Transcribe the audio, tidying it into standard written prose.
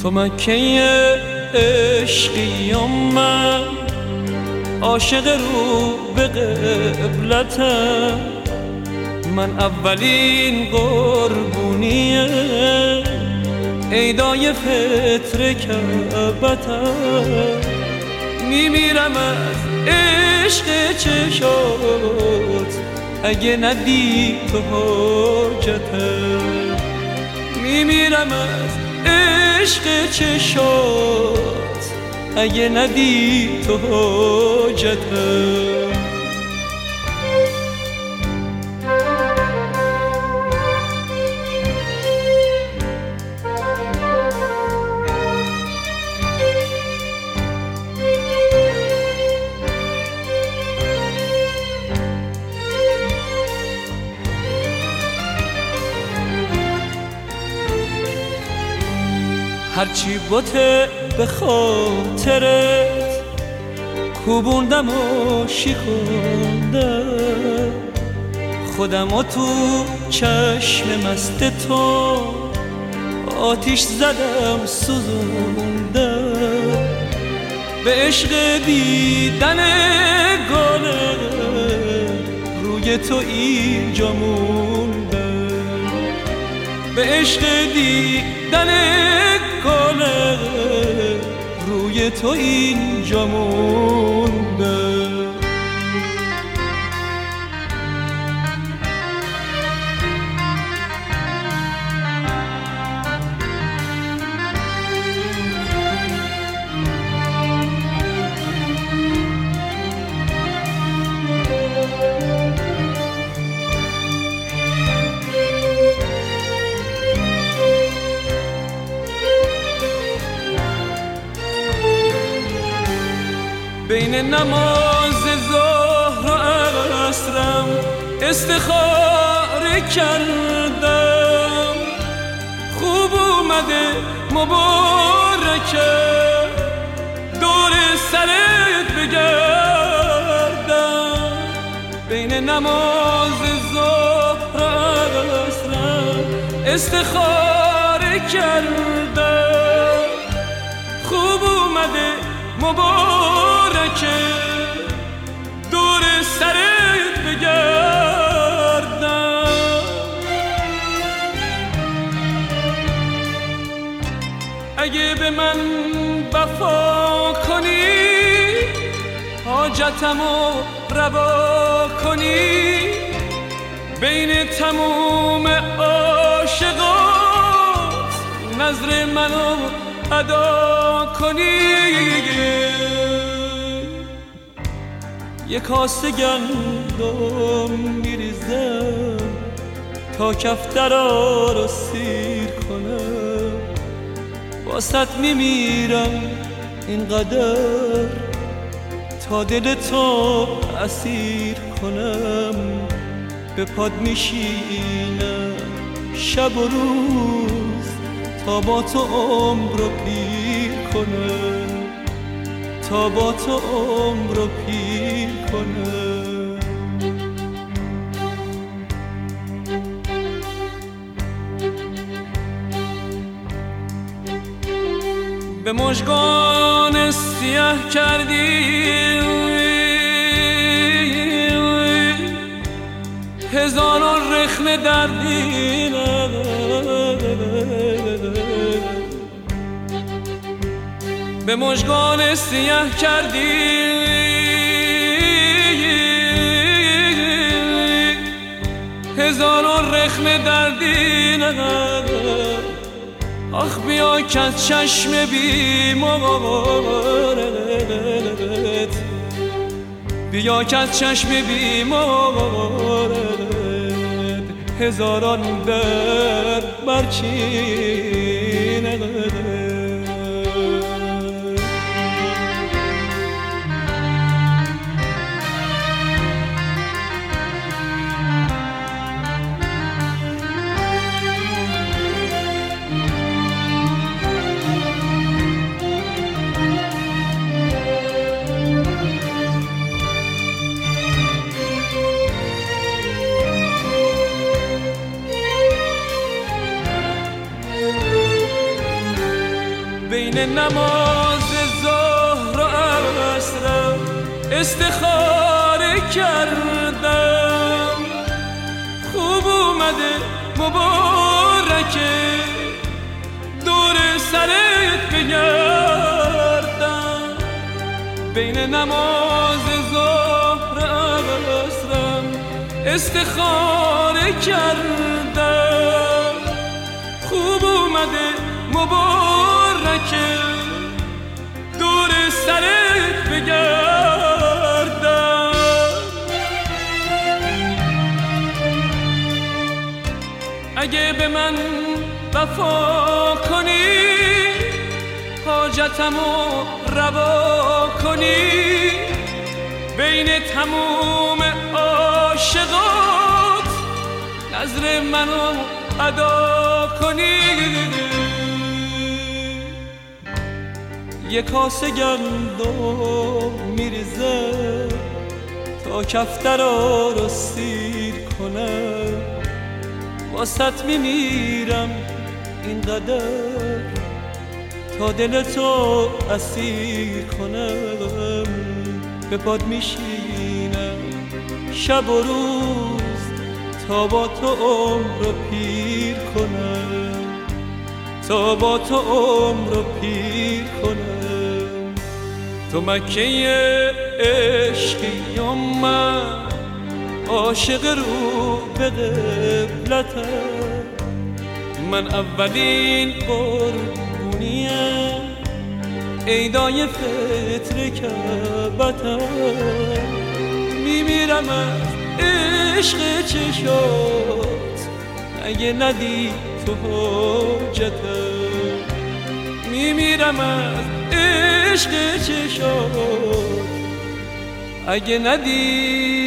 تو مکه عشقی و من عاشق رو به قبلتم، من اولین قربونی عیدای فطر کعبتم. میمیرم از عشق چشات اگه ندی تو حاجتم. میمیرم از عشق چشات اگه ندی تو حاجتم. هرچی بوته به خاطرت کوبوندم و شکوندم، خودم و تو چشم مست تو آتیش زدم سوزوندم. به عشق دیدن گله روی تو اینجا موندم، به عشق دیدن گله روی تو اینجا موندم. بین نماز ظهر و عصرم استخاره کردم، خوب اومده مبارکه دور سرت بگردم. بین نماز ظهر و عصرم استخاره کردم، خوب اومده مبارکه دور سرت بگردم. اگه به من وفا کنی حاجتمو روا کنی، بین تموم عاشقات نظر منو ادا کنی. یک کاسه گندم میریزم تا کفترا رو سیر کنم، واسط میمیرم اینقدر تا دل تو اسیر کنم. به پاد میشینم شب و روز تا با تو عمر رو پیر کنم، تا با تو عمر رو پیر کنم. به مژگان سیاه کردی هزاران رخم دردی، به مژگان سیاه کردی هزاران رخم دردی. آخ بیا که از چشم بیمارت، بیا که از چشم بیمارت هزاران درد برچینه. نماز ظهر و عصرم استخاره کردم. خوب اومده مبارکه دور سرت بگردم. بین نماز ظهر و عصرم استخاره کردم. خوب اومده مبارکه دور سرت بگردم. اگه به من وفا کنی حاجتمو روا کنی بین تموم عاشقات نظر منو ادا کنی. یه کاسه گندم میریزه تا کفترا رو سیر کنم. واسط میمیرم اینقدر تا دلتو اسیر کنم. به پاد میشینم شب و روز تا با تو عمر رو پیر کنم. تا با تو عمر رو پیر کنم. تو مکه عشقی و من عاشق رو به قبلتم. من اولین قربونیم عیدای فطر کعبتم. میمیرم از عشق چشات اگه ندی تو حاجتم. میمیرم از عشق چشات اگه ندی